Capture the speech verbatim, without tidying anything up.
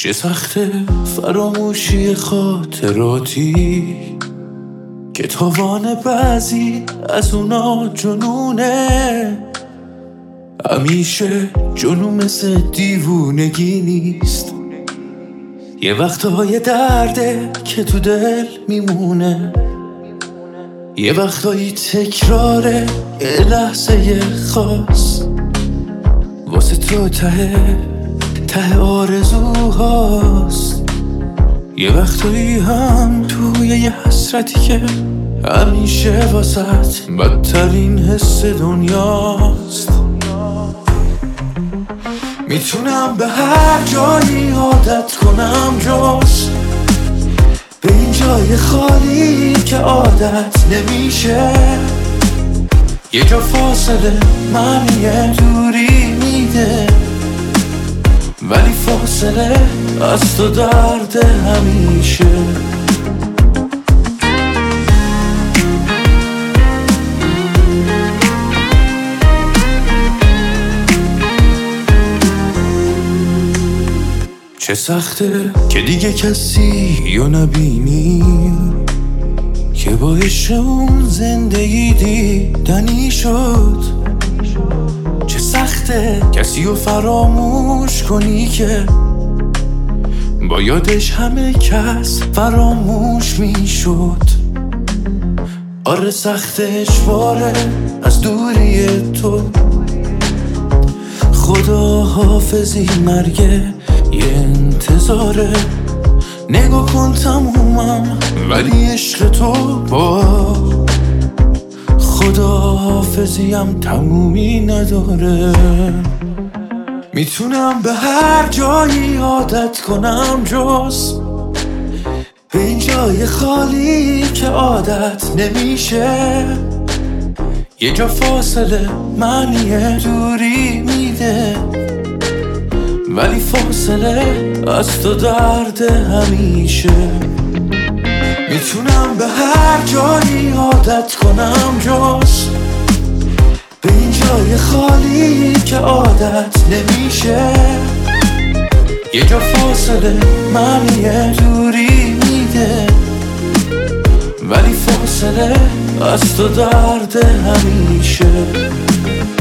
چه سخته فراموشی خاطراتی که تاوان بعضی از اونا جنونه. همیشه جنون مثل دیوونگی نیست، یه وقتهای درده که تو دل میمونه، یه وقتایی تکراره یه لحظه خاص واسه تو ته ته آرزوهاست. یه وقتایی هم توی یه حسرتی که همیشه واسط بدترین حس دنیاست. میتونم به هر جایی عادت کنم جز به این جای خالی که عادت نمیشه. یه جا فاصله معنی دوری میده، ولی فاصله از تو درد همیشه. چه سخته که دیگه کسی رو نبینی که با عشق اون زندگی دیدنی شد. چه سخته کسی رو فراموش کنی که با یادش همه کس فراموش میشد. آره سختش باره از دوری تو، خدا حافظی مرگه یه انتظاره. نگاه کن تمومم ولی عشق تو با خدا حافظیم تمومی نداره. میتونم به هر جایی عادت کنم جز به این جای خالی که عادت نمیشه. یه جا فاصله معنی دوری میده، ولی فاصله از تو درد همیشه. میتونم به هر جایی عادت کنم جز به این جای خالی که عادت نمیشه. یه جا فاصله معنی دوری میده، ولی فاصله از تو درد همیشه.